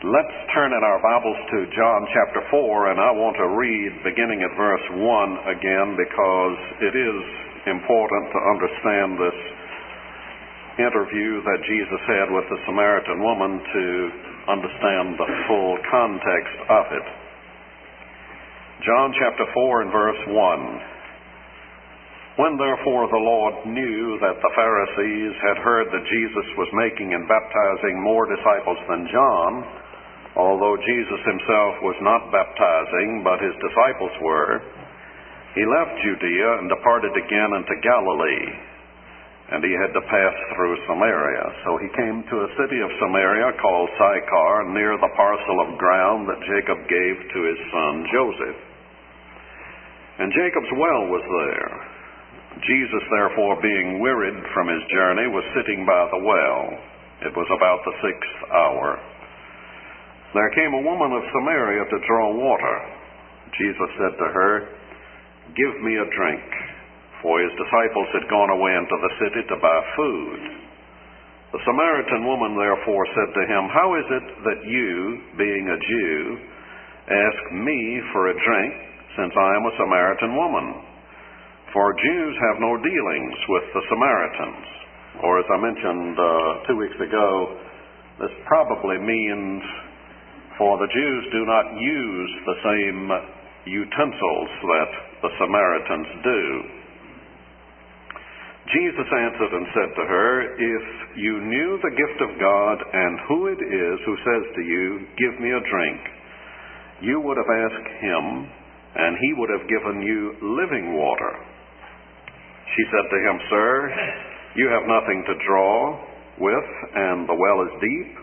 Let's turn in our Bibles to John chapter 4, and I want to read beginning at verse 1 again because it is important to understand this interview that Jesus had with the Samaritan woman to understand the full context of it. John chapter 4 and verse 1. When therefore the Lord knew that the Pharisees had heard that Jesus was making and baptizing more disciples than John, although Jesus himself was not baptizing, but his disciples were, he left Judea and departed again into Galilee, and he had to pass through Samaria. So he came to a city of Samaria called Sychar, near the parcel of ground that Jacob gave to his son Joseph. And Jacob's well was there. Jesus, therefore, being wearied from his journey, was sitting by the well. It was about the 6th hour. There came a woman of Samaria to draw water. Jesus said to her, "Give me a drink," for his disciples had gone away into the city to buy food. The Samaritan woman therefore said to him, "How is it that you, being a Jew, ask me for a drink, since I am a Samaritan woman? For Jews have no dealings with the Samaritans." Or as I mentioned 2 weeks ago, this probably means for the Jews do not use the same utensils that the Samaritans do. Jesus answered and said to her, "If you knew the gift of God and who it is who says to you, 'Give me a drink,' you would have asked him, and he would have given you living water." She said to him, "Sir, you have nothing to draw with, and the well is deep.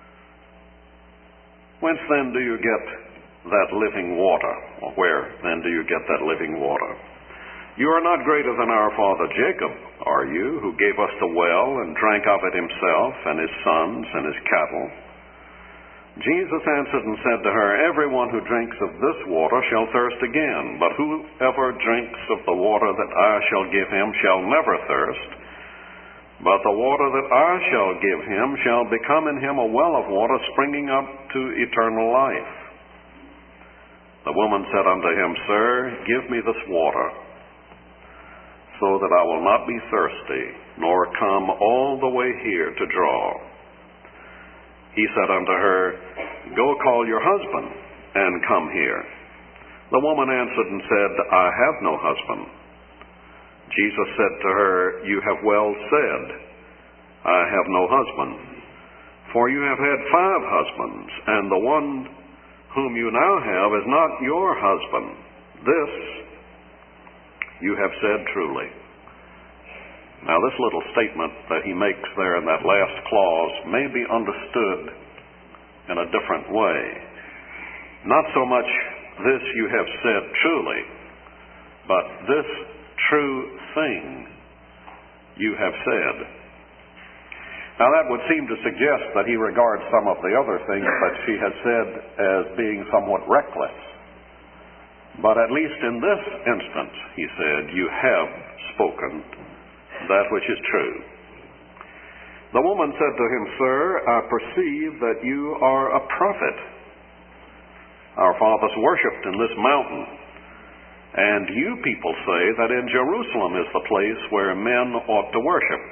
Whence then do you get that living water?" Or where then do you get that living water? "You are not greater than our father Jacob, are you, who gave us the well and drank of it himself and his sons and his cattle?" Jesus answered and said to her, "Everyone who drinks of this water shall thirst again, but whoever drinks of the water that I shall give him shall never thirst. But the water that I shall give him shall become in him a well of water springing up to eternal life." The woman said unto him, "Sir, give me this water, so that I will not be thirsty, nor come all the way here to draw." He said unto her, "Go call your husband, and come here." The woman answered and said, "I have no husband." Jesus said to her, "You have well said, 'I have no husband,' for you have had 5 husbands, and the one whom you now have is not your husband. This you have said truly." Now, this little statement that he makes there in that last clause may be understood in a different way. Not so much, "This you have said truly," but "This true thing you have said." Now, that would seem to suggest that he regards some of the other things that she had said as being somewhat reckless. But at least in this instance, he said, "You have spoken that which is true." The woman said to him, "Sir, I perceive that you are a prophet. Our fathers worshipped in this mountain, and you people say that in Jerusalem is the place where men ought to worship."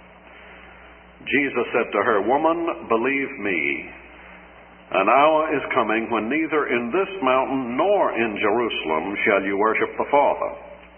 Jesus said to her, "Woman, believe me, an hour is coming when neither in this mountain nor in Jerusalem shall you worship the Father.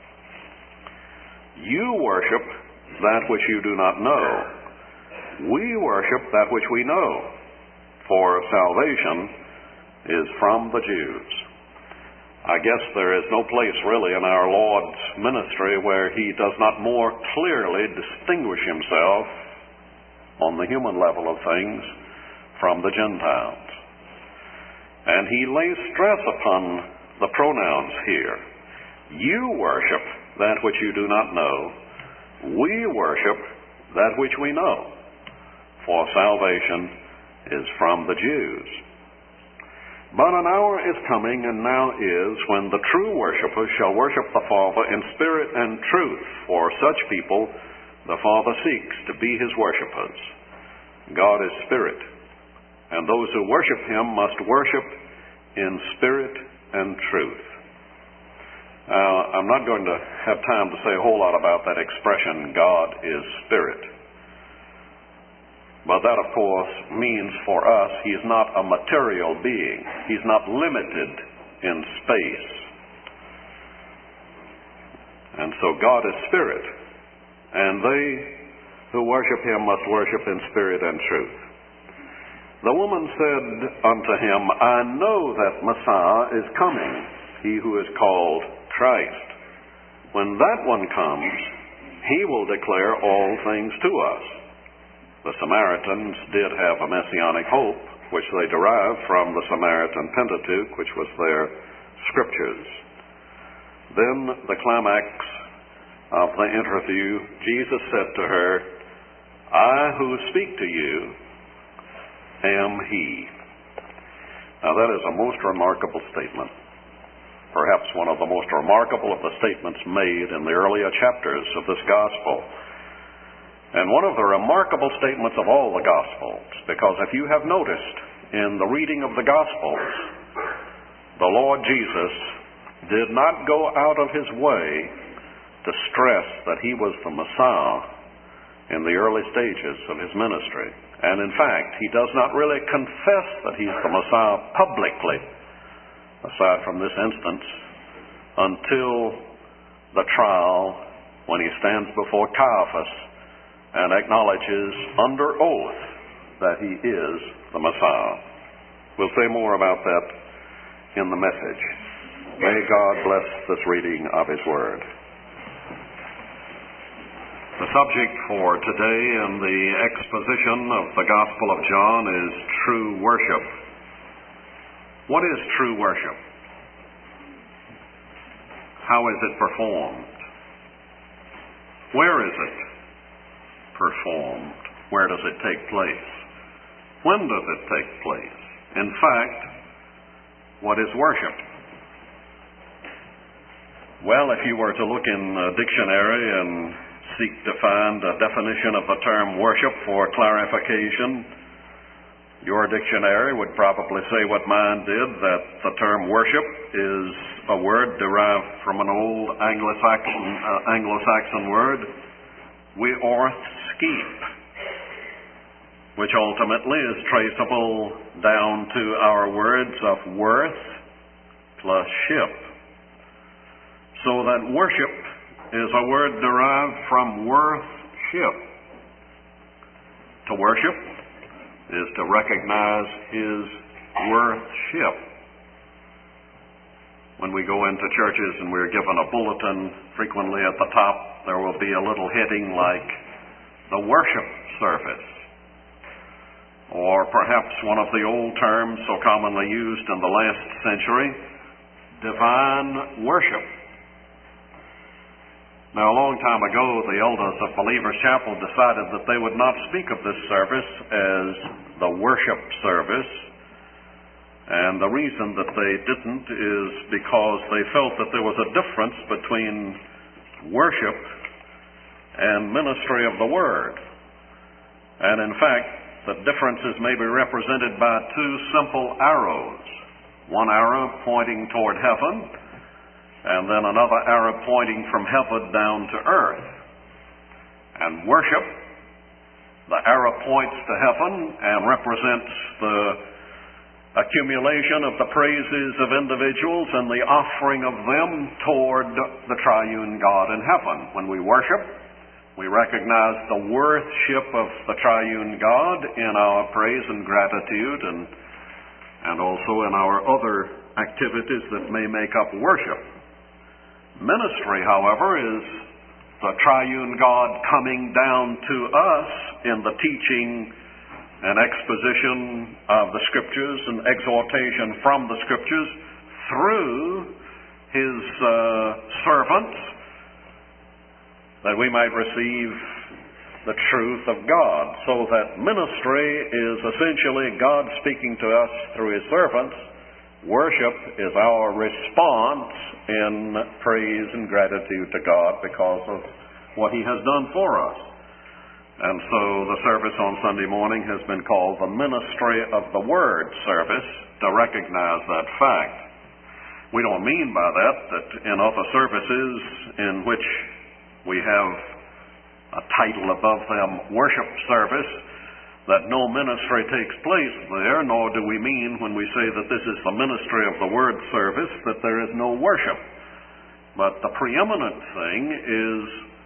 You worship that which you do not know. We worship that which we know, for salvation is from the Jews." I guess there is no place really in our Lord's ministry where he does not more clearly distinguish himself on the human level of things from the Gentiles. And he lays stress upon the pronouns here. You worship that which you do not know. We worship that which we know, for salvation is from the Jews. But an hour is coming, and now is, when the true worshipers shall worship the Father in spirit and truth, for such people the Father seeks to be his worshipers. God is spirit, and those who worship him must worship in spirit and truth. I'm not going to have time to say a whole lot about that expression, God is spirit. But that, of course, means for us he's not a material being. He's not limited in space. And so God is spirit, and they who worship him must worship in spirit and truth. The woman said unto him, I know that Messiah is coming, he who is called Christ. When that one comes, he will declare all things to us. The Samaritans did have a messianic hope, which they derived from the Samaritan Pentateuch, which was their scriptures. Then the climax of the interview, Jesus said to her, I who speak to you am he. Now that is a most remarkable statement. Perhaps one of the most remarkable of the statements made in the earlier chapters of this gospel. And one of the remarkable statements of all the gospels, because if you have noticed in the reading of the gospels, the Lord Jesus did not go out of his way to stress that he was the Messiah in the early stages of his ministry. And in fact, he does not really confess that he's the Messiah publicly, aside from this instance, until the trial when he stands before Caiaphas and acknowledges under oath that he is the Messiah. We'll say more about that in the message. May God bless this reading of his word. The subject for today in the exposition of the Gospel of John is true worship. What is true worship? How is it performed? Where is it performed? Where does it take place? When does it take place? In fact, what is worship? Well, if you were to look in a dictionary and seek to find a definition of the term worship for clarification, your dictionary would probably say what mine did, that the term worship is a word derived from an old Anglo-Saxon word, we orth skeep, which ultimately is traceable down to our words of worth plus ship. So that worship is a word derived from worth-ship. To worship is to recognize his worth-ship. When we go into churches and we're given a bulletin, frequently at the top there will be a little heading like the worship service. Or perhaps one of the old terms so commonly used in the last century, divine worship. Now, a long time ago, the elders of Believers Chapel decided that they would not speak of this service as the worship service. And the reason that they didn't is because they felt that there was a difference between worship and ministry of the Word. And in fact, the differences may be represented by two simple arrows. One arrow pointing toward heaven, and then another arrow pointing from heaven down to earth. And worship, the arrow points to heaven and represents the accumulation of the praises of individuals and the offering of them toward the triune God in heaven. When we worship, we recognize the worthship of the triune God in our praise and gratitude and also in our other activities that may make up worship. Ministry, however, is the triune God coming down to us in the teaching and exposition of the Scriptures and exhortation from the Scriptures through his servants, that we might receive the truth of God. So that ministry is essentially God speaking to us through his servants. Worship is our response in praise and gratitude to God because of what he has done for us. And so the service on Sunday morning has been called the Ministry of the Word service to recognize that fact. We don't mean by that in other services in which we have a title above them, worship service, that no ministry takes place there, nor do we mean when we say that this is the Ministry of the Word service that there is no worship. But the preeminent thing is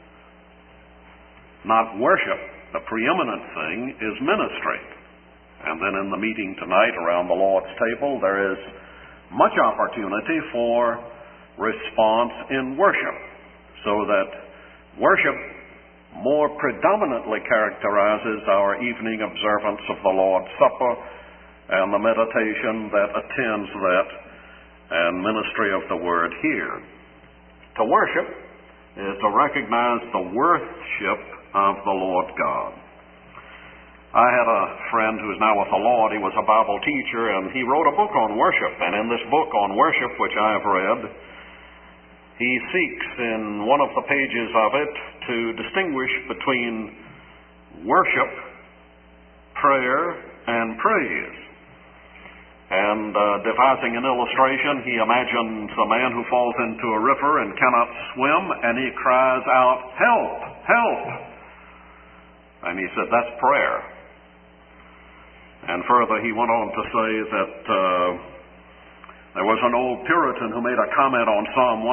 not worship. The preeminent thing is ministry. And then in the meeting tonight around the Lord's table, there is much opportunity for response in worship, so that worship more predominantly characterizes our evening observance of the Lord's Supper and the meditation that attends that and ministry of the Word here. To worship is to recognize the worship of the Lord God. I had a friend who is now with the Lord. He was a Bible teacher, and he wrote a book on worship. And in this book on worship, which I have read, he seeks in one of the pages of it to distinguish between worship, prayer, and praise. And devising an illustration, he imagines a man who falls into a river and cannot swim, and he cries out, "Help! Help!" And he said, that's prayer. And further, he went on to say that there was an old Puritan who made a comment on Psalm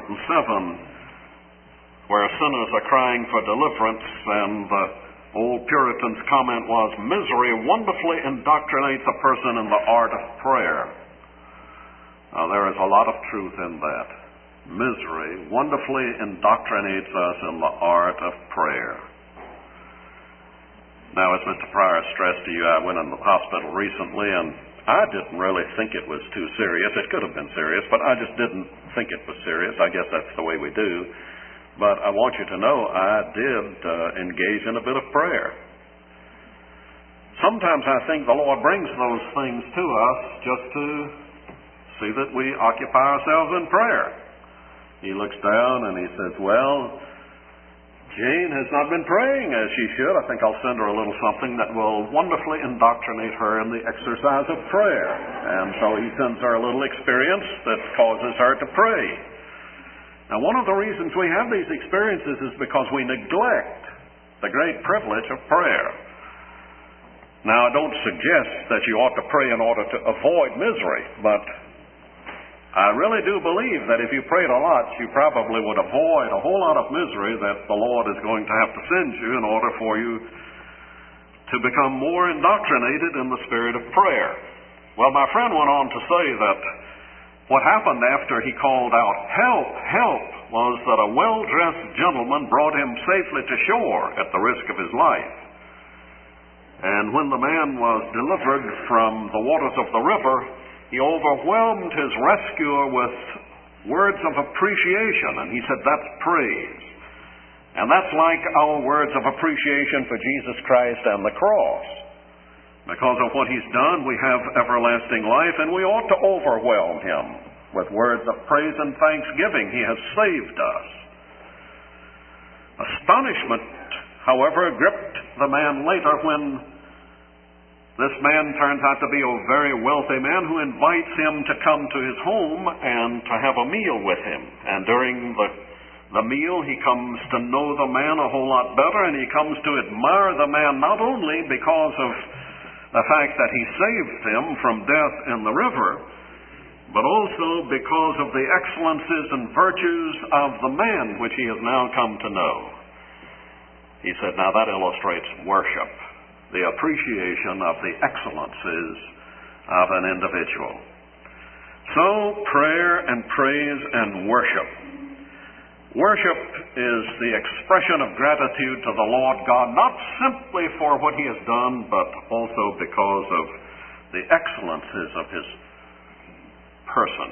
107, where sinners are crying for deliverance, and the old Puritan's comment was, "Misery wonderfully indoctrinates a person in the art of prayer." Now, there is a lot of truth in that. Misery wonderfully indoctrinates us in the art of prayer. Now, as Mr. Pryor stressed to you, I went in the hospital recently, and I didn't really think it was too serious. It could have been serious, but I just didn't think it was serious. I guess that's the way we do. But I want you to know I did engage in a bit of prayer. Sometimes I think the Lord brings those things to us just to see that we occupy ourselves in prayer. He looks down and he says, "Well, Jane has not been praying as she should. I think I'll send her a little something that will wonderfully indoctrinate her in the exercise of prayer." And so he sends her a little experience that causes her to pray. Now, one of the reasons we have these experiences is because we neglect the great privilege of prayer. Now, I don't suggest that you ought to pray in order to avoid misery, but I really do believe that if you prayed a lot, you probably would avoid a whole lot of misery that the Lord is going to have to send you in order for you to become more indoctrinated in the spirit of prayer. Well, my friend went on to say that what happened after he called out, "Help, help," was that a well-dressed gentleman brought him safely to shore at the risk of his life. And when the man was delivered from the waters of the river, he overwhelmed his rescuer with words of appreciation, and he said, that's praise. And that's like our words of appreciation for Jesus Christ and the cross. Because of what he's done, we have everlasting life, and we ought to overwhelm him with words of praise and thanksgiving. He has saved us. Astonishment, however, gripped the man later when this man turns out to be a very wealthy man who invites him to come to his home and to have a meal with him. And during the meal, he comes to know the man a whole lot better, and he comes to admire the man not only because of the fact that he saved him from death in the river, but also because of the excellences and virtues of the man which he has now come to know. He said, now that illustrates worship, the appreciation of the excellences of an individual. So, prayer and praise and worship. Worship is the expression of gratitude to the Lord God, not simply for what he has done, but also because of the excellences of his person.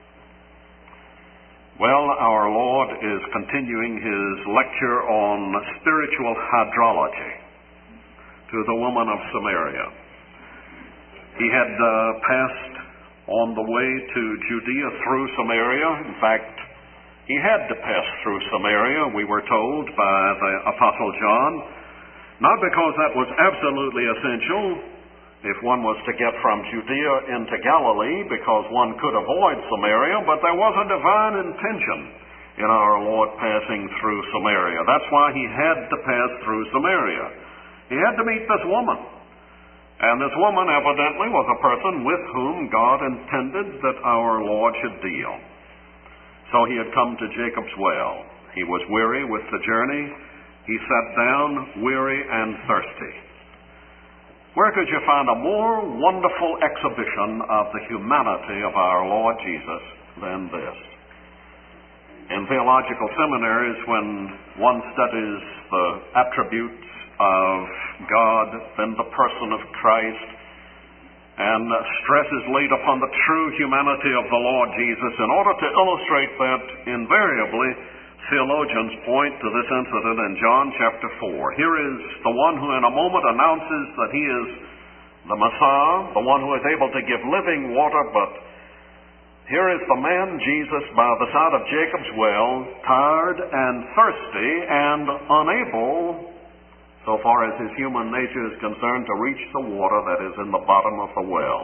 Well, our Lord is continuing his lecture on spiritual hydrology to the woman of Samaria. He had passed on the way to Judea through Samaria. In fact, he had to pass through Samaria, we were told by the Apostle John. Not because that was absolutely essential, if one was to get from Judea into Galilee, because one could avoid Samaria, but there was a divine intention in our Lord passing through Samaria. That's why he had to pass through Samaria. He had to meet this woman. And this woman evidently was a person with whom God intended that our Lord should deal. So he had come to Jacob's well. He was weary with the journey. He sat down, weary and thirsty. Where could you find a more wonderful exhibition of the humanity of our Lord Jesus than this? In theological seminaries, when one studies the attributes of God and the person of Christ, and stress is laid upon the true humanity of the Lord Jesus, in order to illustrate that, invariably, theologians point to this incident in John chapter 4. Here is the one who in a moment announces that he is the Messiah, the one who is able to give living water, but here is the man Jesus by the side of Jacob's well, tired and thirsty and unable, so far as his human nature is concerned, to reach the water that is in the bottom of the well.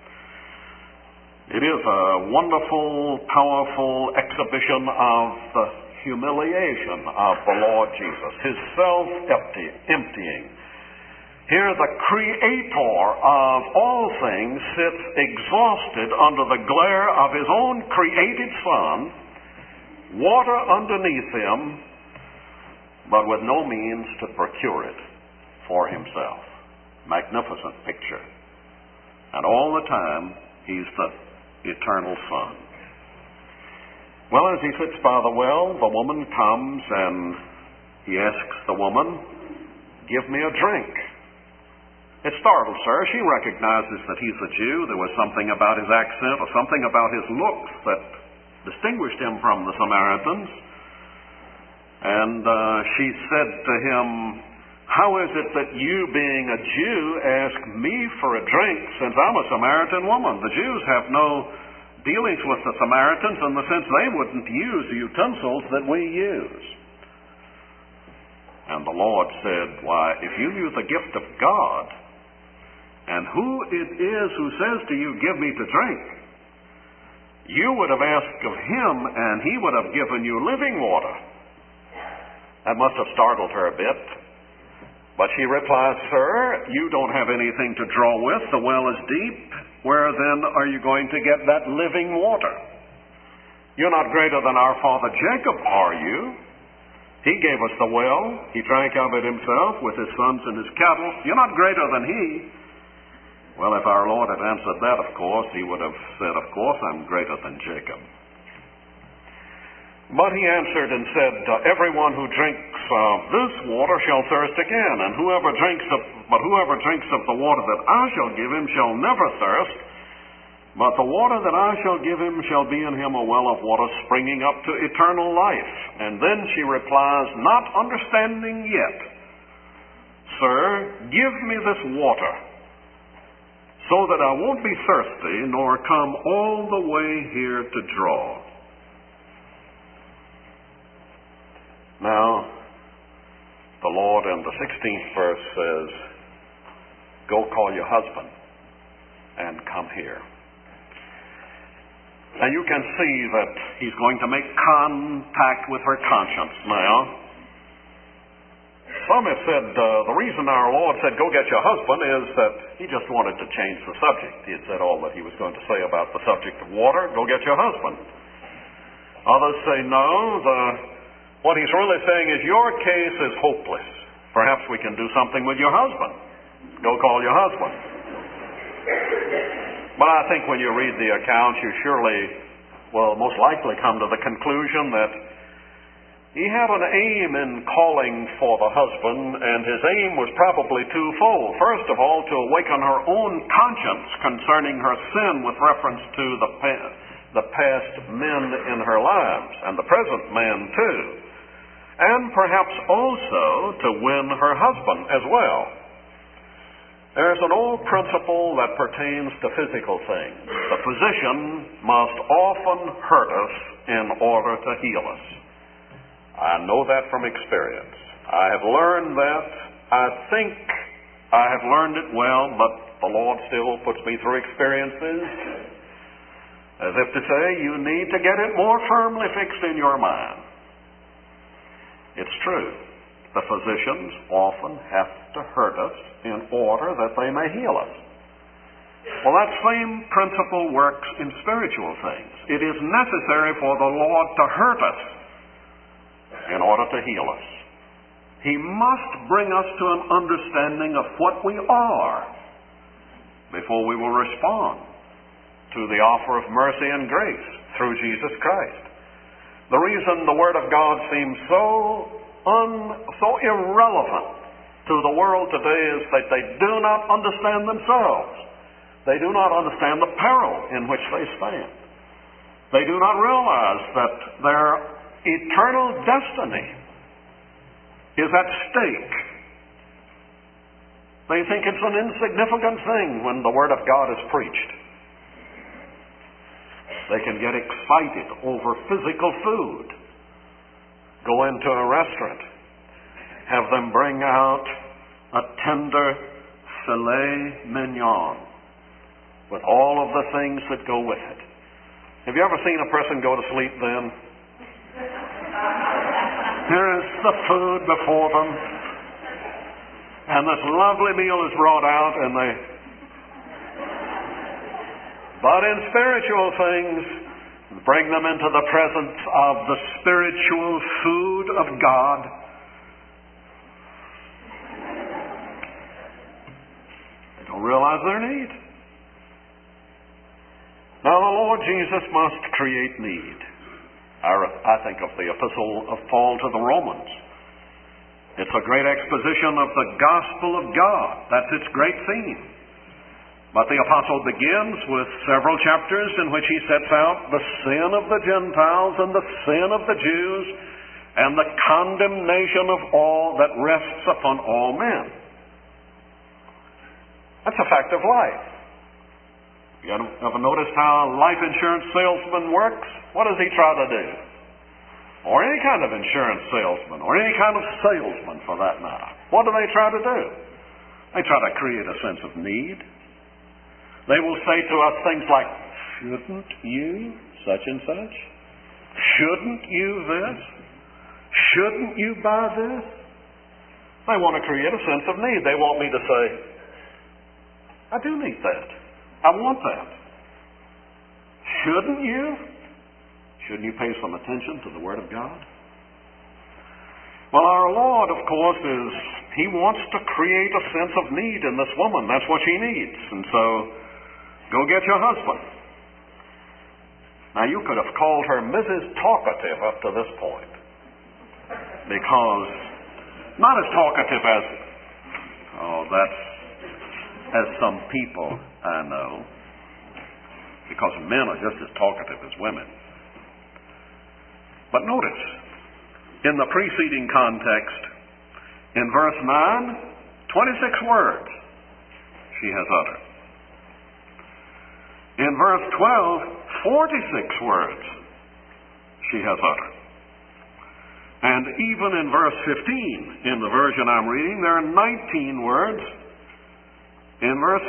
It is a wonderful, powerful exhibition of the humiliation of the Lord Jesus, his self-emptying. Here the Creator of all things sits exhausted under the glare of his own created Son, water underneath him, but with no means to procure it for himself. Magnificent picture. And all the time, he's the eternal Son. Well, as he sits by the well, the woman comes and he asks the woman, "Give me a drink." It startles her. She recognizes that he's a Jew. There was something about his accent or something about his looks that distinguished him from the Samaritans. And she said to him, "How is it that you, being a Jew, ask me for a drink since I'm a Samaritan woman?" The Jews have no dealings with the Samaritans in the sense they wouldn't use the utensils that we use. And the Lord said, "Why, if you knew the gift of God, and who it is who says to you, 'Give me to drink,' you would have asked of him, and he would have given you living water." That must have startled her a bit. But she replies, "Sir, you don't have anything to draw with. The well is deep. Where then are you going to get that living water? You're not greater than our father Jacob, are you? He gave us the well. He drank of it himself with his sons and his cattle. You're not greater than he." Well, if our Lord had answered that, of course, he would have said, "Of course I'm greater than Jacob." But he answered and said, "Everyone who drinks of this water shall thirst again, and whoever drinks of the water that I shall give him shall never thirst, but the water that I shall give him shall be in him a well of water springing up to eternal life." And then she replies, not understanding yet, "Sir, give me this water, so that I won't be thirsty, nor come all the way here to draw." Now, the Lord in the 16th verse says, "Go call your husband and come here." And you can see that he's going to make contact with her conscience now. Some have said the reason our Lord said, "Go get your husband," is that he just wanted to change the subject. He had said all that he was going to say about the subject of water. Go get your husband. Others say, no, what he's really saying is, your case is hopeless. Perhaps we can do something with your husband. Go call your husband. But I think when you read the account, you surely will most likely come to the conclusion that he had an aim in calling for the husband, and his aim was probably twofold. First of all, to awaken her own conscience concerning her sin with reference to the past men in her lives, and the present man too. And perhaps also to win her husband as well. There's an old principle that pertains to physical things. The physician must often hurt us in order to heal us. I know that from experience. I have learned that I think I have learned it well, but the Lord still puts me through experiences as if to say, you need to get it more firmly fixed in your mind. It's true. The physicians often have to hurt us in order that they may heal us. Well, that same principle works in spiritual things. It is necessary for the Lord to hurt us in order to heal us. He must bring us to an understanding of what we are before we will respond to the offer of mercy and grace through Jesus Christ. The reason the Word of God seems so irrelevant to the world today is that they do not understand themselves. They do not understand the peril in which they stand. They do not realize that their eternal destiny is at stake. They think it's an insignificant thing when the Word of God is preached. They can get excited over physical food. Go into a restaurant, have them bring out a tender filet mignon with all of the things that go with it. Have you ever seen a person go to sleep then? Here is the food before them, and this lovely meal is brought out, and but in spiritual things, bring them into the presence of the spiritual food of God. They don't realize their need. Now, the Lord Jesus must create need. I think of the epistle of Paul to the Romans. It's a great exposition of the gospel of God. That's its great theme. But the apostle begins with several chapters in which he sets out the sin of the Gentiles and the sin of the Jews and the condemnation of all that rests upon all men. That's a fact of life. You ever noticed how a life insurance salesman works? What does he try to do? Or any kind of insurance salesman, or any kind of salesman for that matter. What do they try to do? They try to create a sense of need. They will say to us things like, shouldn't you such and such? Shouldn't you this? Shouldn't you buy this? They want to create a sense of need. They want me to say, I do need that. I want that. Shouldn't you? Shouldn't you pay some attention to the Word of God? Well, our Lord, of course, He wants to create a sense of need in this woman. That's what she needs. And so, go get your husband. Now, you could have called her Mrs. Talkative up to this point. Because, not as talkative as, as some people I know. Because men are just as talkative as women. But notice, in the preceding context, in verse 9, 26 words she has uttered. In verse 12, 46 words she has uttered. And even in verse 15, in the version I'm reading, there are 19 words in verse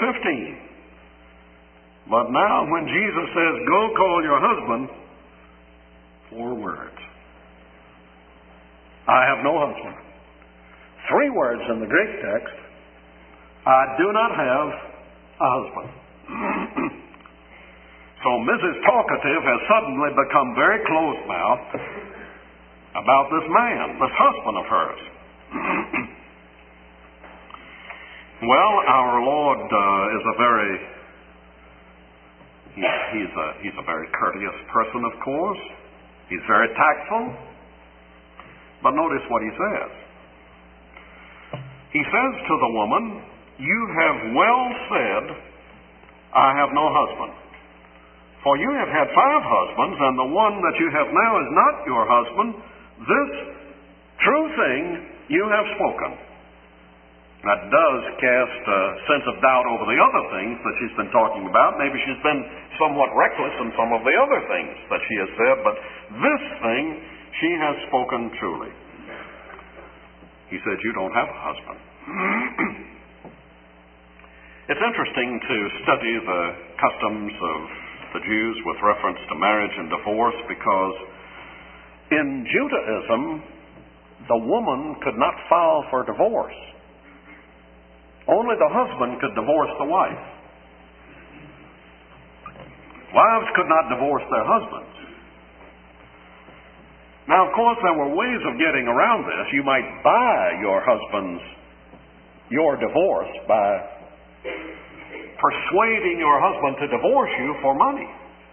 15. But now when Jesus says, go call your husband, 4 words. I have no husband. 3 words in the Greek text, I do not have a husband. So Mrs. Talkative has suddenly become very close-mouthed about this man, this husband of hers. Well, our Lord is he's a very courteous person, of course. He's very tactful. But notice what he says. He says to the woman, you have well said, I have no husband. For you have had 5 husbands, and the one that you have now is not your husband. This true thing you have spoken. That does cast a sense of doubt over the other things that she's been talking about. Maybe she's been somewhat reckless in some of the other things that she has said, but this thing she has spoken truly. He said, you don't have a husband. It's interesting to study the customs of the Jews with reference to marriage and divorce, because in Judaism, the woman could not file for divorce. Only the husband could divorce the wife. Wives could not divorce their husbands. Now, of course, there were ways of getting around this. You might buy your divorce by persuading your husband to divorce you for money.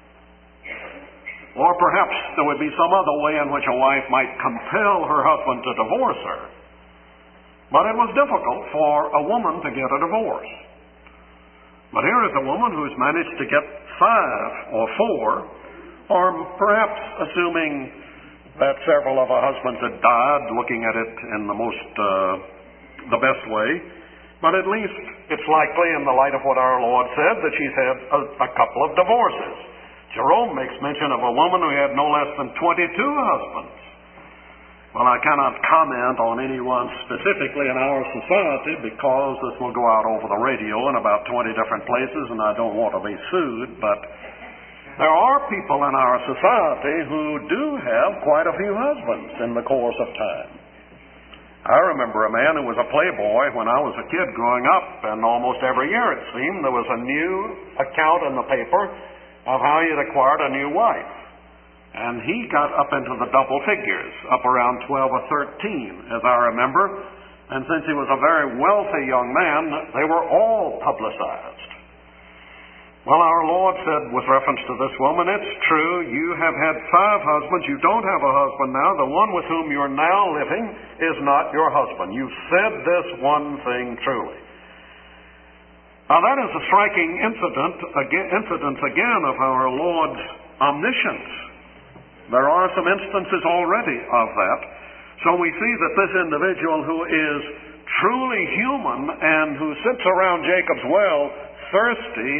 Or perhaps there would be some other way in which a wife might compel her husband to divorce her. But it was difficult for a woman to get a divorce. But here is a woman who's managed to get 5 or 4, or perhaps assuming that several of her husbands had died, looking at it in the best way. But at least it's likely, in the light of what our Lord said, that she's had a couple of divorces. Jerome makes mention of a woman who had no less than 22 husbands. Well, I cannot comment on anyone specifically in our society, because this will go out over the radio in about 20 different places, and I don't want to be sued, but there are people in our society who do have quite a few husbands in the course of time. I remember a man who was a playboy when I was a kid growing up, and almost every year, it seemed, there was a new account in the paper of how he had acquired a new wife. And he got up into the double figures, up around 12 or 13, as I remember. And since he was a very wealthy young man, they were all publicized. Well, our Lord said with reference to this woman, it's true, you have had 5 husbands. You don't have a husband now. The one with whom you're now living is not your husband. You've said this one thing truly. Now, that is a striking incidence again of our Lord's omniscience. There are some instances already of that. So we see that this individual who is truly human and who sits around Jacob's well thirsty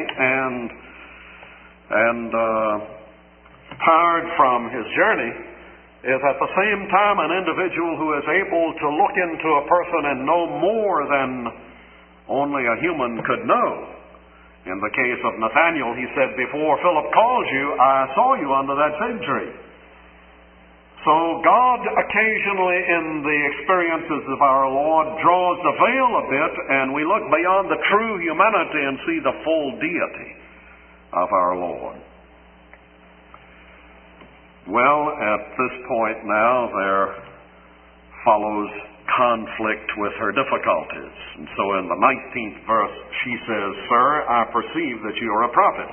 and tired from his journey is at the same time an individual who is able to look into a person and know more than only a human could know. In the case of Nathanael, he said, before Philip called you, I saw you under that fig tree. So God occasionally in the experiences of our Lord draws the veil a bit, and we look beyond the true humanity and see the full deity of our Lord. Well, at this point now there follows conflict with her difficulties. And so in the 19th verse she says, Sir, I perceive that you are a prophet.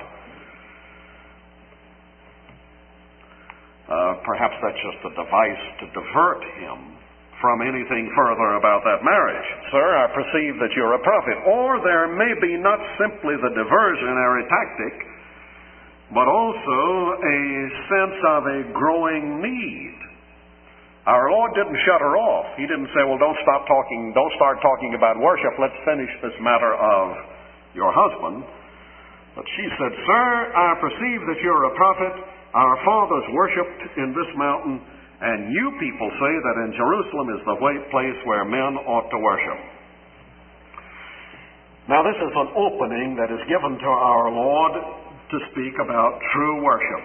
Perhaps that's just a device to divert him from anything further about that marriage. Sir, I perceive that you're a prophet. Or there may be not simply the diversionary tactic, but also a sense of a growing need. Our Lord didn't shut her off. He didn't say, well, don't start talking about worship. Let's finish this matter of your husband. But she said, Sir, I perceive that you're a prophet. Our fathers worshipped in this mountain, and you people say that in Jerusalem is the place where men ought to worship. Now, this is an opening that is given to our Lord to speak about true worship.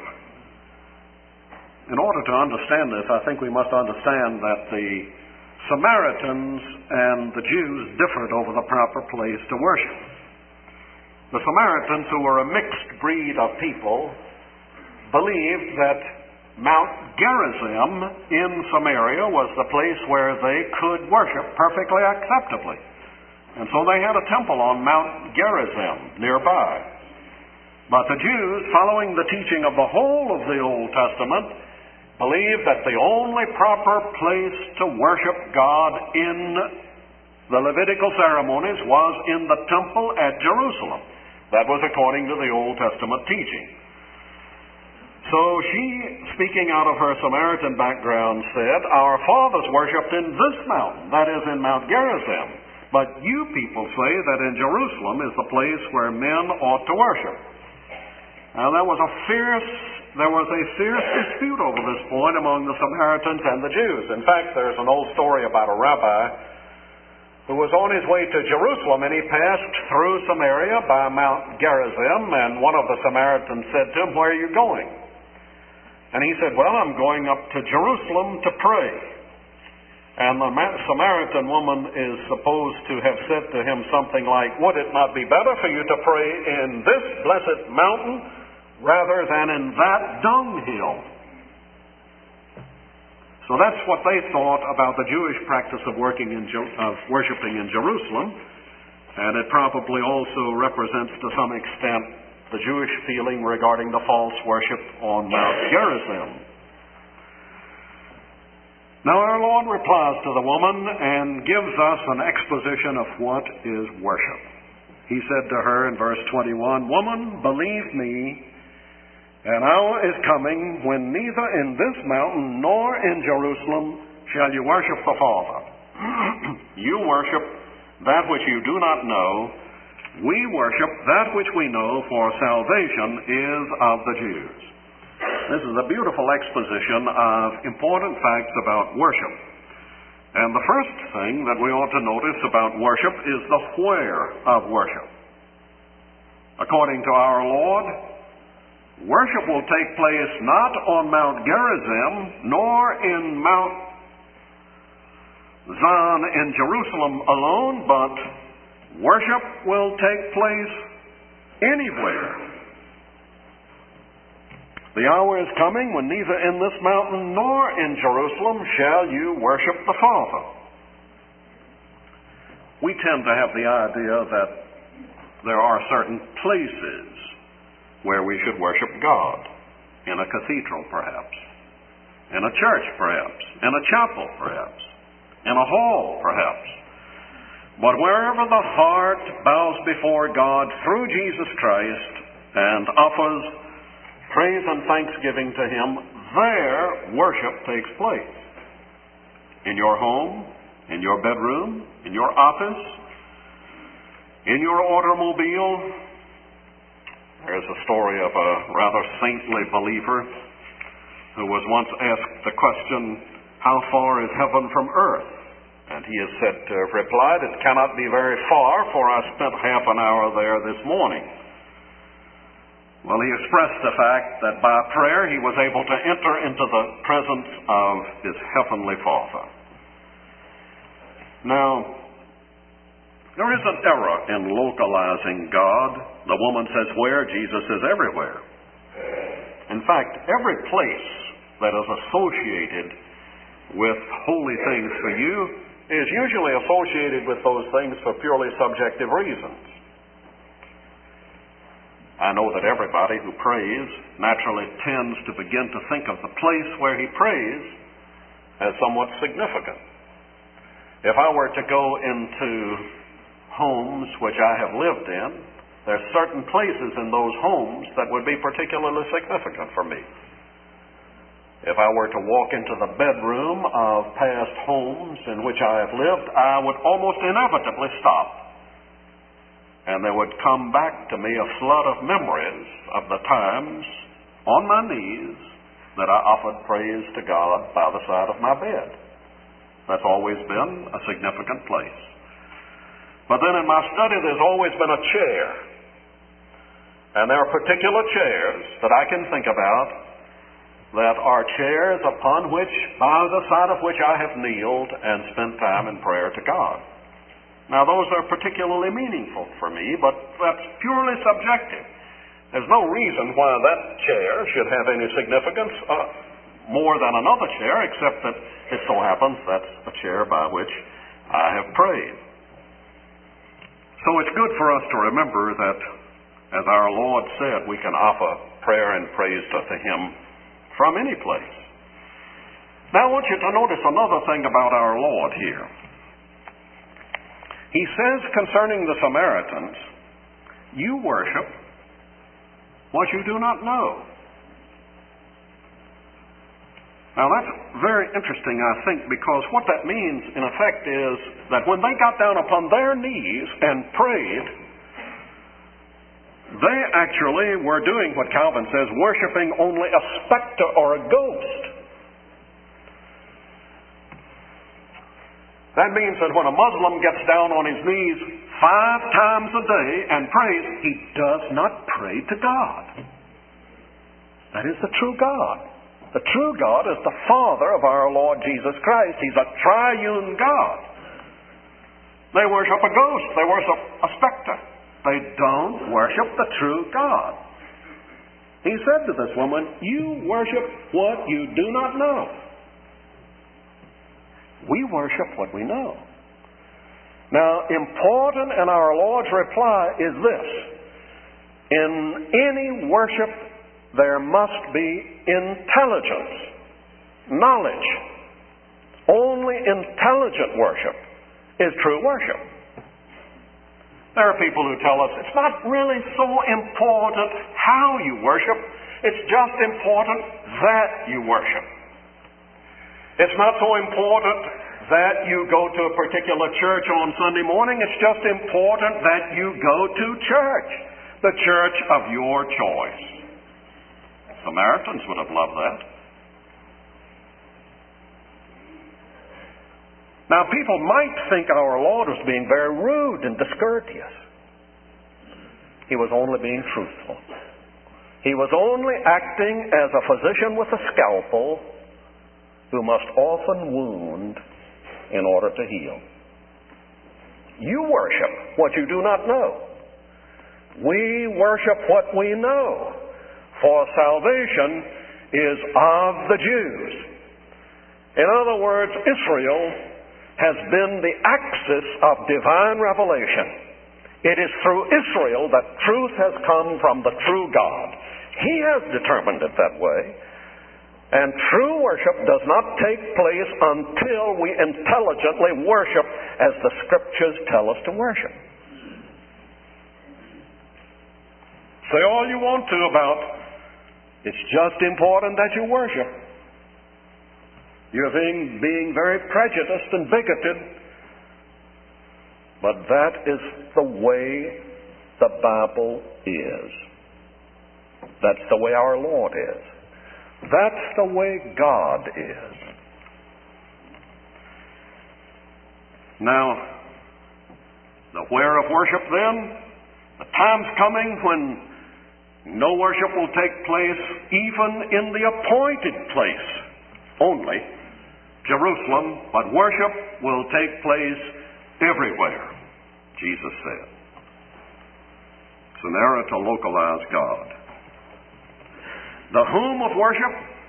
In order to understand this, I think we must understand that the Samaritans and the Jews differed over the proper place to worship. The Samaritans, who were a mixed breed of people, believed that Mount Gerizim in Samaria was the place where they could worship perfectly acceptably. And so they had a temple on Mount Gerizim nearby. But the Jews, following the teaching of the whole of the Old Testament, believed that the only proper place to worship God in the Levitical ceremonies was in the temple at Jerusalem. That was according to the Old Testament teaching. So she, speaking out of her Samaritan background, said, Our fathers worshipped in this mountain, that is in Mount Gerizim. But you people say that in Jerusalem is the place where men ought to worship. Now there was a fierce dispute over this point among the Samaritans and the Jews. In fact, there's an old story about a rabbi who was on his way to Jerusalem, and he passed through Samaria by Mount Gerizim, and one of the Samaritans said to him, "Where are you going?" And he said, "Well, I'm going up to Jerusalem to pray." And the Samaritan woman is supposed to have said to him something like, "Would it not be better for you to pray in this blessed mountain rather than in that dunghill?" So that's what they thought about the Jewish practice of worshiping in Jerusalem, and it probably also represents to some extent the Jewish feeling regarding the false worship on Mount Gerizim. Now our Lord replies to the woman and gives us an exposition of what is worship. He said to her in verse 21, "Woman, believe me, an hour is coming when neither in this mountain nor in Jerusalem shall you worship the Father. You worship that which you do not know. We worship that which we know, for salvation is of the Jews." This is a beautiful exposition of important facts about worship. And the first thing that we ought to notice about worship is the where of worship. According to our Lord, worship will take place not on Mount Gerizim, nor in Mount Zion in Jerusalem alone, but worship will take place anywhere. The hour is coming when neither in this mountain nor in Jerusalem shall you worship the Father. We tend to have the idea that there are certain places where we should worship God. In a cathedral, perhaps. In a church, perhaps. In a chapel, perhaps. In a hall, perhaps. But wherever the heart bows before God through Jesus Christ and offers praise and thanksgiving to Him, there worship takes place. In your home, in your bedroom, in your office, in your automobile. There's a story of a rather saintly believer who was once asked the question, "How far is heaven from earth?" And he is said to have replied, "It cannot be very far, for I spent half an hour there this morning." Well, he expressed the fact that by prayer he was able to enter into the presence of his heavenly Father. Now, there is an error in localizing God. The woman says where? Jesus says everywhere. In fact, every place that is associated with holy things for you is usually associated with those things for purely subjective reasons. I know that everybody who prays naturally tends to begin to think of the place where he prays as somewhat significant. If I were to go into homes which I have lived in, there are certain places in those homes that would be particularly significant for me. If I were to walk into the bedroom of past homes in which I have lived, I would almost inevitably stop. And there would come back to me a flood of memories of the times on my knees that I offered praise to God by the side of my bed. That's always been a significant place. But then in my study, there's always been a chair. And there are particular chairs that I can think about that are chairs upon which, by the side of which I have kneeled and spent time in prayer to God. Now, those are particularly meaningful for me, but that's purely subjective. There's no reason why that chair should have any significance more than another chair, except that it so happens that's a chair by which I have prayed. So it's good for us to remember that, as our Lord said, we can offer prayer and praise to Him from any place. Now I want you to notice another thing about our Lord here. He says concerning the Samaritans, "You worship what you do not know." Now that's very interesting, I think, because what that means, in effect, is that when they got down upon their knees and prayed, they actually were doing what Calvin says, worshiping only a specter or a ghost. That means that when a Muslim gets down on his knees 5 times a day and prays, he does not pray to God. That is the true God. The true God is the Father of our Lord Jesus Christ. He's a triune God. They worship a ghost. They worship a specter. They don't worship the true God. He said to this woman, "You worship what you do not know." We worship what we know. Now, important in our Lord's reply is this: in any worship, there must be intelligence, knowledge. Only intelligent worship is true worship. There are people who tell us it's not really so important how you worship, it's just important that you worship. It's not so important that you go to a particular church on Sunday morning, it's just important that you go to church, the church of your choice. Samaritans would have loved that. Now, people might think our Lord was being very rude and discourteous. He was only being truthful. He was only acting as a physician with a scalpel who must often wound in order to heal. You worship what you do not know. We worship what we know, for salvation is of the Jews. In other words, Israel has been the axis of divine revelation. It is through Israel that truth has come from the true God. He has determined it that way. And true worship does not take place until we intelligently worship as the Scriptures tell us to worship. Say all you want to about it's just important that you worship. You're being very prejudiced and bigoted. But that is the way the Bible is. That's the way our Lord is. That's the way God is. Now, the where of worship then, the time's coming when no worship will take place even in the appointed place only, Jerusalem, but worship will take place everywhere, Jesus said. It's an error to localize God. The whom of worship?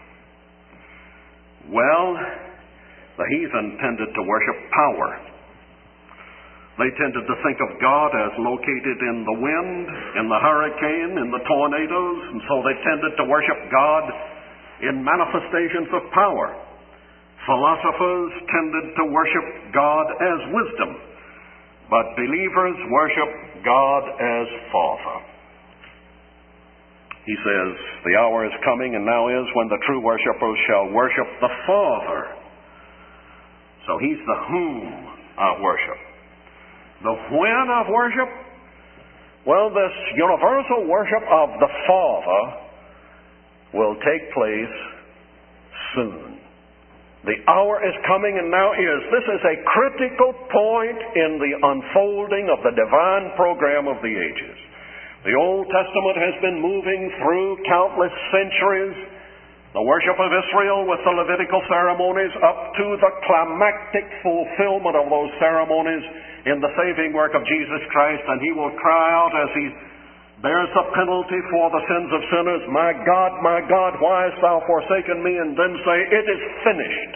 Well, the heathen tended to worship power. They tended to think of God as located in the wind, in the hurricane, in the tornadoes, and so they tended to worship God in manifestations of power. Philosophers tended to worship God as wisdom, but believers worship God as Father. He says, the hour is coming and now is when the true worshipers shall worship the Father. So he's the whom of worship. The when of worship? Well, this universal worship of the Father will take place soon. The hour is coming and now is. This is a critical point in the unfolding of the divine program of the ages. The Old Testament has been moving through countless centuries. The worship of Israel with the Levitical ceremonies up to the climactic fulfillment of those ceremonies in the saving work of Jesus Christ. And he will cry out as he bears the penalty for the sins of sinners, my God, why hast thou forsaken me? And then say, it is finished.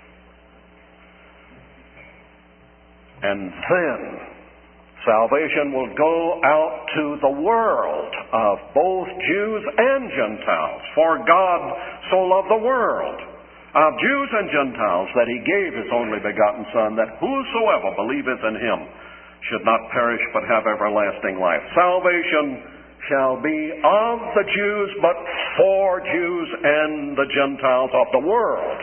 And then salvation will go out to the world of both Jews and Gentiles. For God so loved the world of Jews and Gentiles that he gave his only begotten Son, that whosoever believeth in him should not perish but have everlasting life. Salvation shall be of the Jews, but for Jews and the Gentiles of the world.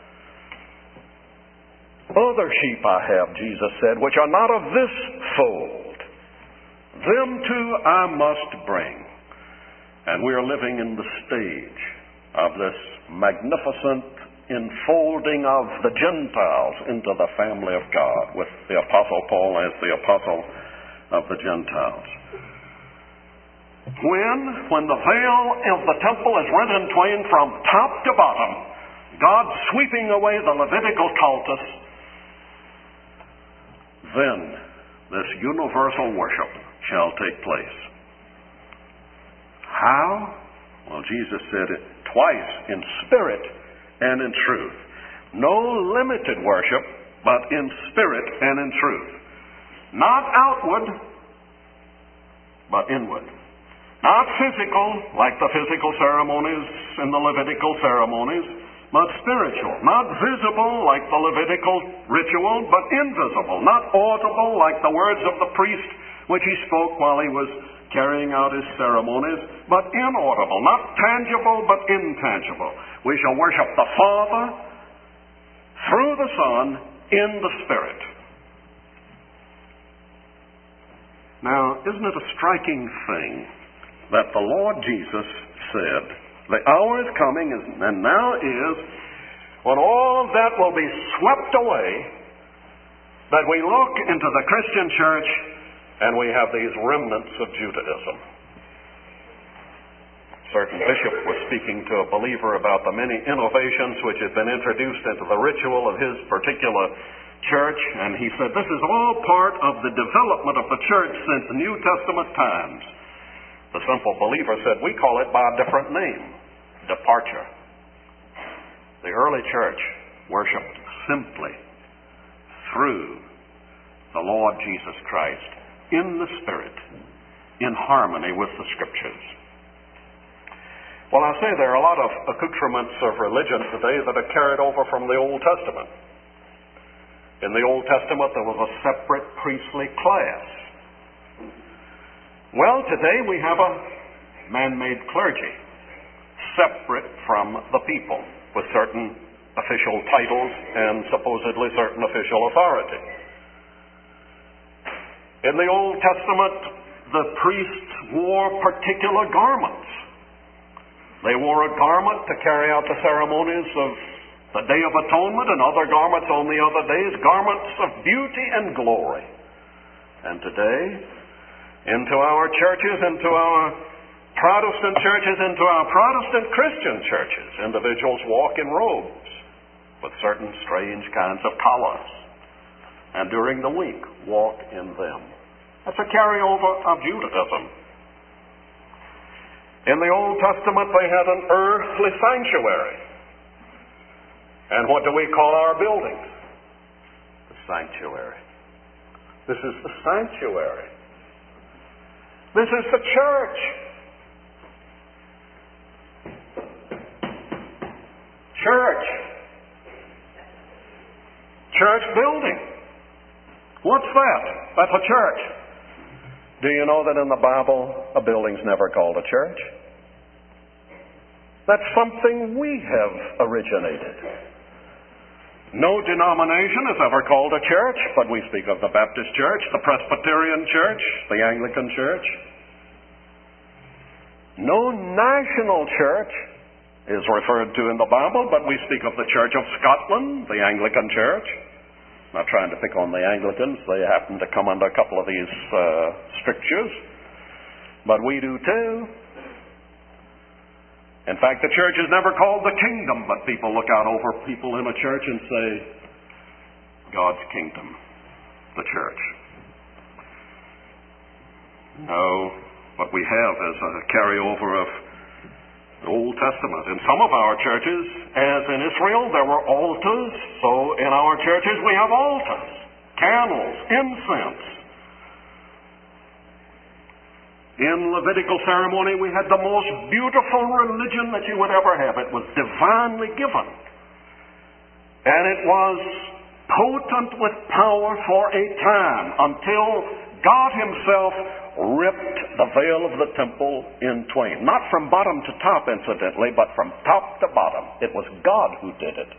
Other sheep I have, Jesus said, which are not of this fold. Them too I must bring. And we are living in the stage of this magnificent enfolding of the Gentiles into the family of God, with the Apostle Paul as the apostle of the Gentiles. When the veil of the temple is rent in twain from top to bottom, God sweeping away the Levitical cultus, then this universal worship shall take place. How? Well, Jesus said it twice, in spirit and in truth. No limited worship, but in spirit and in truth. Not outward, but inward. Not physical, like the physical ceremonies and the Levitical ceremonies, but spiritual. Not visible, like the Levitical ritual, but invisible. Not audible, like the words of the priest, which he spoke while he was carrying out his ceremonies, but inaudible. Not tangible, but intangible. We shall worship the Father through the Son in the Spirit. Now, isn't it a striking thing that the Lord Jesus said, the hour is coming, and now is, when all of that will be swept away, that we look into the Christian church and we have these remnants of Judaism. A certain bishop was speaking to a believer about the many innovations which had been introduced into the ritual of his particular church, and he said, this is all part of the development of the church since the New Testament times. The simple believer said, we call it by a different name, departure. The early church worshiped simply through the Lord Jesus Christ, in the Spirit, in harmony with the Scriptures. Well, I say there are a lot of accoutrements of religion today that are carried over from the Old Testament. In the Old Testament, there was a separate priestly class. Well, today we have a man-made clergy, separate from the people, with certain official titles and supposedly certain official authority. In the Old Testament, the priests wore particular garments. They wore a garment to carry out the ceremonies of the Day of Atonement, and other garments on the other days, garments of beauty and glory. And today, into our churches, into our Protestant churches, into our Protestant Christian churches, individuals walk in robes with certain strange kinds of collars, and during the week walk in them. That's a carryover of Judaism. In the Old Testament, they had an earthly sanctuary. And what do we call our buildings? The sanctuary. This is the sanctuary. This is the church. Church. Church building. What's that? That's a church. Do you know that in the Bible, a building's never called a church? That's something we have originated. No denomination is ever called a church, but we speak of the Baptist Church, the Presbyterian Church, the Anglican Church. No national church is referred to in the Bible, but we speak of the Church of Scotland, the Anglican Church. I'm not trying to pick on the Anglicans. They happen to come under a couple of these strictures. But we do too. In fact, the church is never called the kingdom, but people look out over people in a church and say, God's kingdom, the church. No, what we have is a carryover of the Old Testament. In some of our churches, as in Israel, there were altars, so in our churches we have altars, candles, incense. In Levitical ceremony, we had the most beautiful religion that you would ever have. It was divinely given. And it was potent with power for a time until God Himself ripped the veil of the temple in twain. Not from bottom to top, incidentally, but from top to bottom. It was God who did it.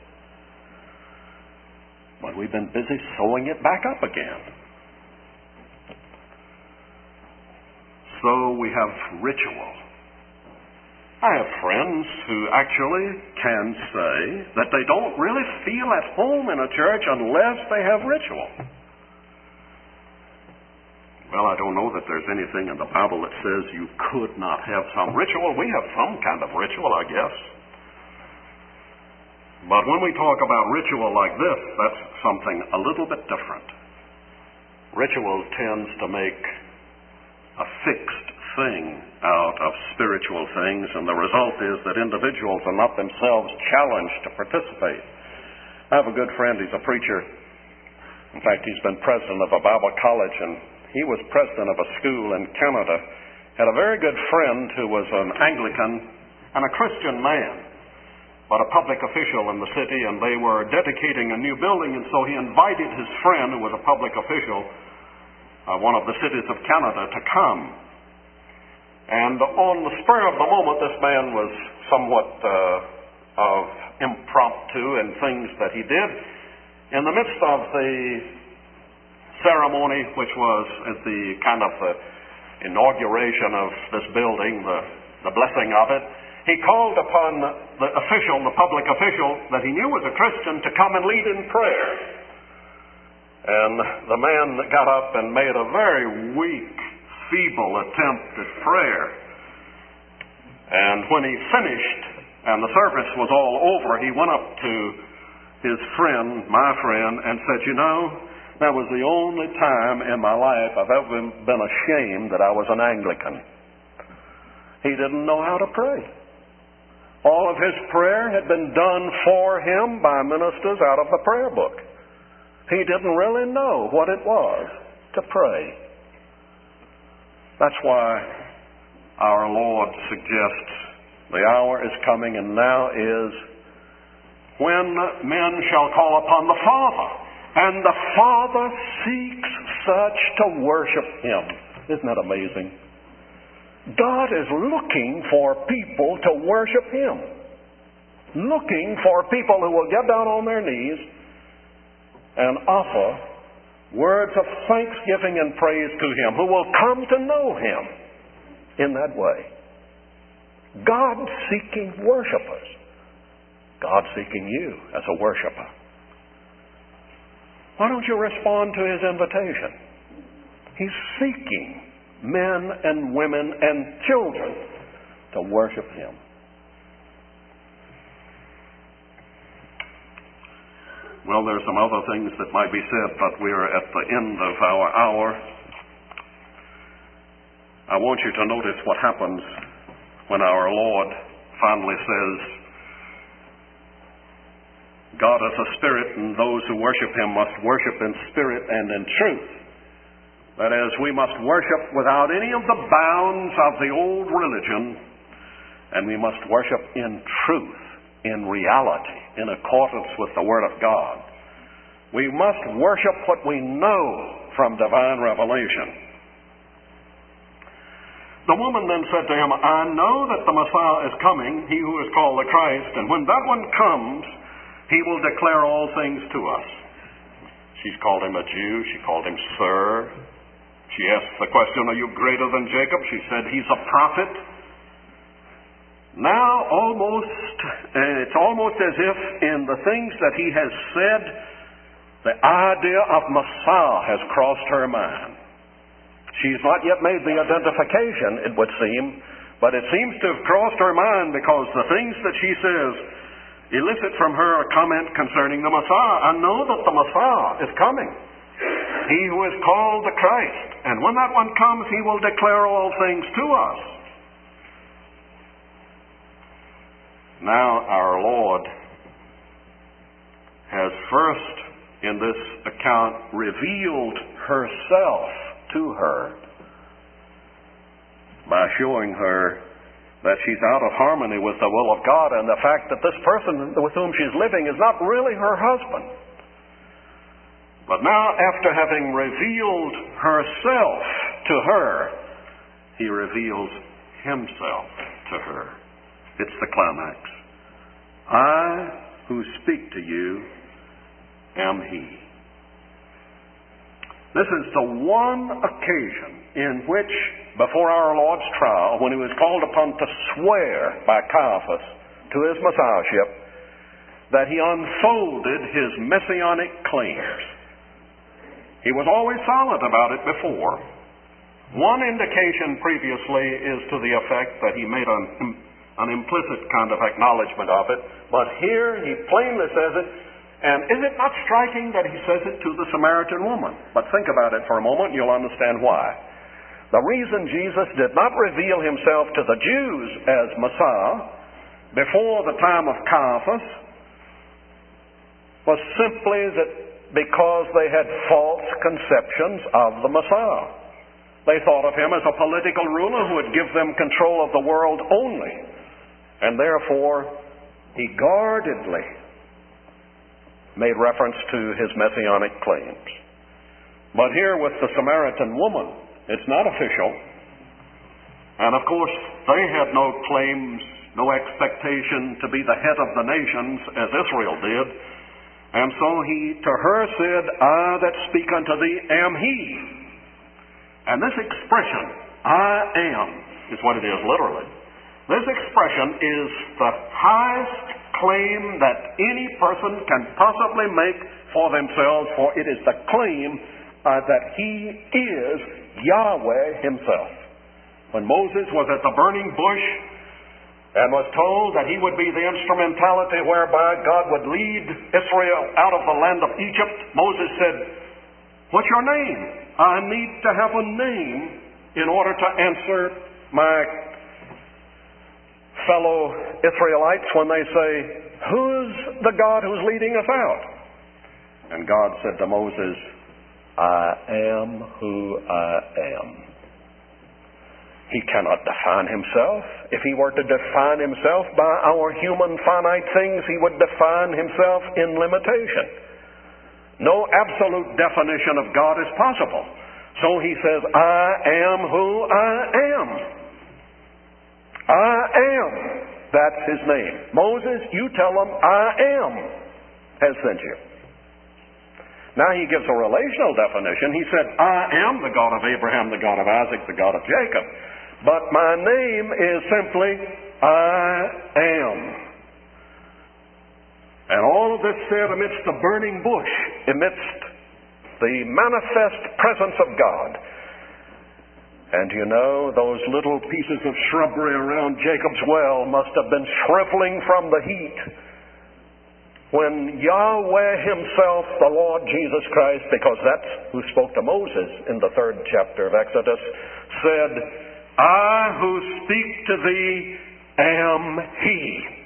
But we've been busy sewing it back up again. So we have ritual. I have friends who actually can say that they don't really feel at home in a church unless they have ritual. Well, I don't know that there's anything in the Bible that says you could not have some ritual. We have some kind of ritual, I guess. But when we talk about ritual like this, that's something a little bit different. Ritual tends to make a fixed thing out of spiritual things, and the result is that individuals are not themselves challenged to participate. I have a good friend, he's a preacher. In fact, he's been president of a Bible college, and he was president of a school in Canada. Had a very good friend who was an Anglican and a Christian man, but a public official in the city, and they were dedicating a new building, and so he invited his friend, who was a public official, one of the cities of Canada, to come. And on the spur of the moment, this man was somewhat of impromptu in things that he did. In the midst of the ceremony, which was at the kind of the inauguration of this building, the blessing of it, he called upon the official, the public official that he knew was a Christian, to come and lead in prayer. And the man got up and made a very weak, feeble attempt at prayer. And when he finished and the service was all over, he went up to his friend, my friend, and said, "You know, that was the only time in my life I've ever been ashamed that I was an Anglican." He didn't know how to pray. All of his prayer had been done for him by ministers out of the prayer book. He didn't really know what it was to pray. That's why our Lord suggests the hour is coming, and now is, when men shall call upon the Father, and the Father seeks such to worship Him. Isn't that amazing? God is looking for people to worship Him. Looking for people who will get down on their knees and offer words of thanksgiving and praise to Him, who will come to know Him in that way. God seeking worshipers. God seeking you as a worshiper. Why don't you respond to His invitation? He's seeking men and women and children to worship Him. Well, there's some other things that might be said, but we're at the end of our hour. I want you to notice what happens when our Lord finally says, God is a spirit, and those who worship Him must worship in spirit and in truth. That is, we must worship without any of the bounds of the old religion, and we must worship in truth, in reality, in accordance with the Word of God. We must worship what we know from divine revelation. The woman then said to him, I know that the Messiah is coming, He who is called the Christ, and when that one comes, He will declare all things to us. She's called Him a Jew. She called Him Sir. She asked the question, are you greater than Jacob? She said, He's a prophet. Now it's almost as if in the things that He has said, the idea of Messiah has crossed her mind. She's not yet made the identification, it would seem, but it seems to have crossed her mind, because the things that she says elicit from her a comment concerning the Messiah. I know that the Messiah is coming. He who is called the Christ. And when that one comes, He will declare all things to us. Now our Lord has first in this account revealed herself to her by showing her that she's out of harmony with the will of God, and the fact that this person with whom she's living is not really her husband. But now, after having revealed herself to her, He reveals Himself to her. It's the climax. I who speak to you am He. This is the one occasion in which, before our Lord's trial, when he was called upon to swear by Caiaphas to his messiahship, that he unfolded his messianic claims. He was always silent about it before. One indication previously is to the effect that he made an implicit kind of acknowledgement of it, but here he plainly says it. And is it not striking that he says it to the Samaritan woman? But think about it for a moment and you'll understand why. The reason Jesus did not reveal himself to the Jews as Messiah before the time of Caiaphas was simply that because they had false conceptions of the Messiah. They thought of him as a political ruler who would give them control of the world only. And therefore, he guardedly made reference to his messianic claims. But here with the Samaritan woman, it's not official. And of course, they had no claims, no expectation to be the head of the nations as Israel did. And so he to her said, I that speak unto thee am he. And this expression, I am, is what it is literally. This expression is the highest claim that any person can possibly make for themselves, for it is the claim that he is Yahweh himself. When Moses was at the burning bush and was told that he would be the instrumentality whereby God would lead Israel out of the land of Egypt, Moses said, what's your name? I need to have a name in order to answer my fellow Israelites when they say, who's the God who's leading us out? And God said to Moses, I am who I am. He cannot define himself. If he were to define himself by our human finite things, he would define himself in limitation. No absolute definition of God is possible. So he says, I am who I am. I am. That's his name. Moses, you tell him, I am has sent you. Now he gives a relational definition. He said, I am the God of Abraham, the God of Isaac, the God of Jacob. But my name is simply, I am. And all of this said amidst the burning bush, amidst the manifest presence of God. And you know, those little pieces of shrubbery around Jacob's well must have been shriveling from the heat when Yahweh himself, the Lord Jesus Christ, because that's who spoke to Moses in the 3rd chapter of Exodus, said, I who speak to thee am he.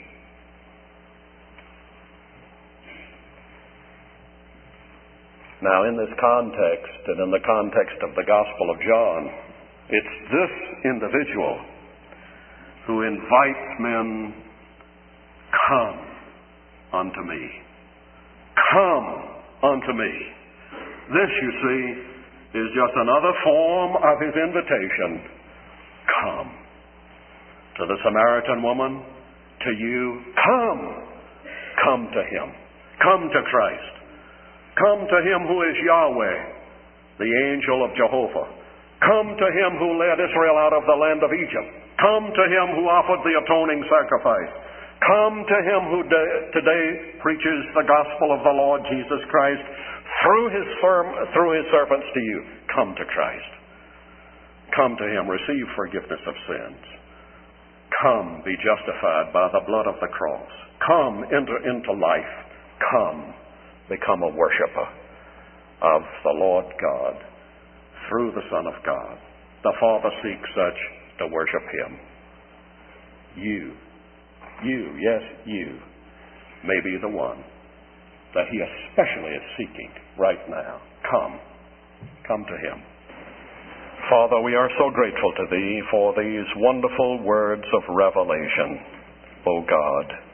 Now, in this context, and in the context of the Gospel of John, it's this individual who invites men, come unto me. Come unto me. This, you see, is just another form of his invitation. Come. To the Samaritan woman, to you, come. Come to him. Come to Christ. Come to him who is Yahweh, the angel of Jehovah. Come to him who led Israel out of the land of Egypt. Come to him who offered the atoning sacrifice. Come to him who today preaches the gospel of the Lord Jesus Christ through his servants to you. Come to Christ. Come to him, receive forgiveness of sins. Come, be justified by the blood of the cross. Come, enter into life. Come, become a worshiper of the Lord God through the Son of God. The Father seeks such to worship him. Yes, you may be the one that he especially is seeking right now. Come to him. Father, we are so grateful to thee for these wonderful words of revelation, O God.